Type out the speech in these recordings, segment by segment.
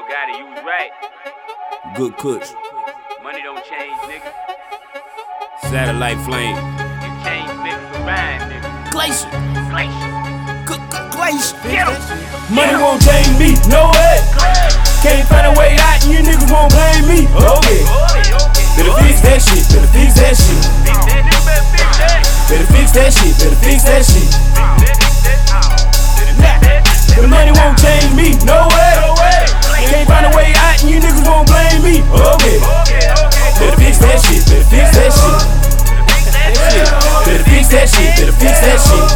got it, you was right. Good Kush. Money don't change, nigga. Satellite flame. You change niggas around, nigga. Glacier. Glacier. Glacier. Get 'em. Money won't change me, no way. Can't find a way out and you niggas won't blame me. Okay. Better fix that shit, better fix that shit. Better fix that shit, better fix that shit. The money won't change me, no way. Can't find a way out and you niggas won't blame me. Okay. Better fix that shit, better fix that shit. Better fix that shit, better fix that shit.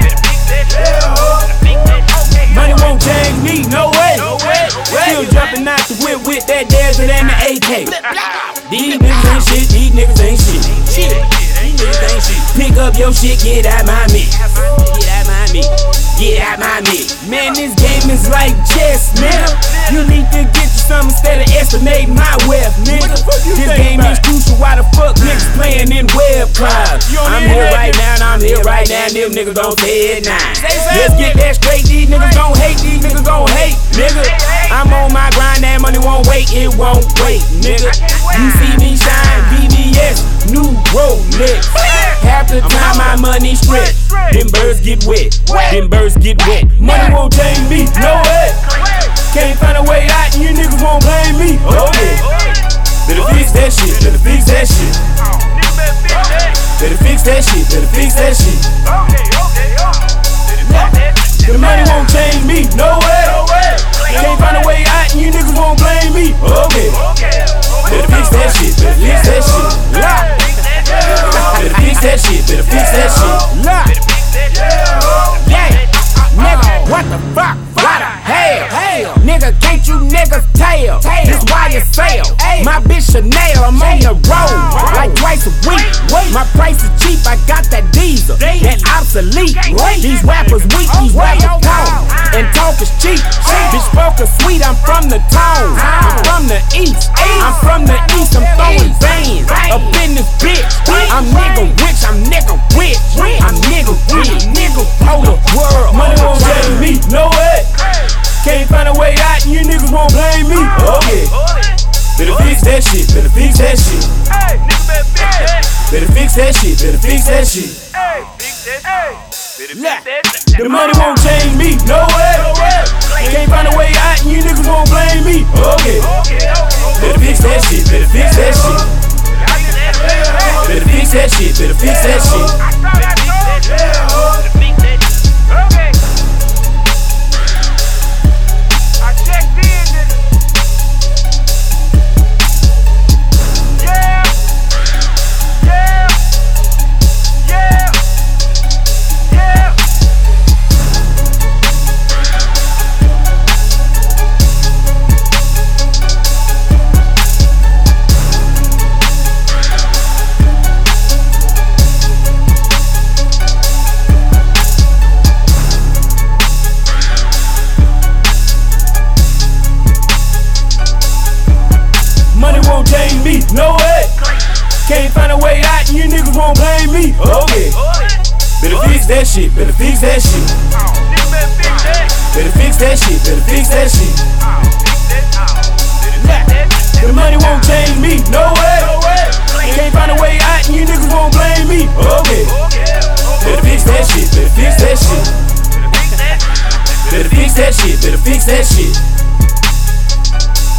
Money won't change me, no way. Still jumping out the whip with that Desert and the AK. These niggas ain't shit, these niggas ain't shit. These niggas ain't shit. Pick up your shit, get out my mix. Get out my mix. Get out my mix. Man, this game is like chess, nigga. You need to get you some instead of estimating my wealth, nigga. This game is crucial, why the fuck niggas playing in web clouds? I'm here right now, I'm here right now, them niggas don't say it now. Let's get that straight, these niggas don't hate, these niggas don't hate, nigga. I'm on my grind, that money won't wait, it won't wait, nigga. You see me shine, BBS, new Rolex. Half the time my money stretch, them birds get wet, them birds get wet. Money won't change me, no way. Can't find a way out and you niggas won't blame me. Okay. Better fix that shit, better fix that shit. Better fix that shit, better fix that shit. The money won't change me, no way. Can't find a way out and you niggas won't blame me. Okay. Better fix that shit, better fix that shit. Better fix that shit, better fix that shit. Yeah, nigga, what the fuck? Why the hell? Nigga, can't you niggas tell? This why you sell. My bitch Chanel, I'm on the road like twice a week. My price is cheap, I got that diesel, that obsolete. These rappers weak, these rappers cold, and talk is cheap. Bitch focus sweet, I'm from the town. I'm from the east, I'm from the east. I'm throwing bands up in this bitch. I'm nigga rich, I'm nigga rich. I'm nigga rich, nigga hold the world. Money won't change me, no way. Can't find a way out and you niggas won't blame me. Okay. Better fix that shit, better fix that shit. Better fix that shit, better fix that shit. The money won't change me, no way. Can't find a way out and you niggas won't blame me. Okay. Better fix that shit, better fix that shit. Better fix that shit, better fix that shit. Me, no way. Can't find a way out and you niggas won't blame me. Okay. Better fix that shit, better fix that shit. Better fix that shit, better fix that shit. The money won't change me, no way. Can't find a way out and you niggas won't blame me. Okay. Better fix that shit, better fix that shit. Better fix that shit, better fix that shit.